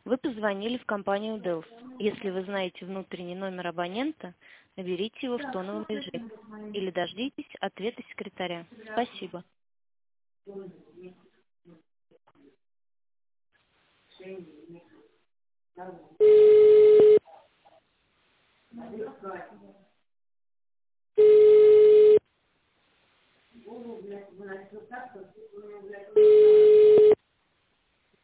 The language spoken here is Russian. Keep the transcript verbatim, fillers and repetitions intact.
Вы позвонили в компанию Delft. Если вы знаете внутренний номер абонента, наберите его в тоновом режиме или дождитесь ответа секретаря. Спасибо.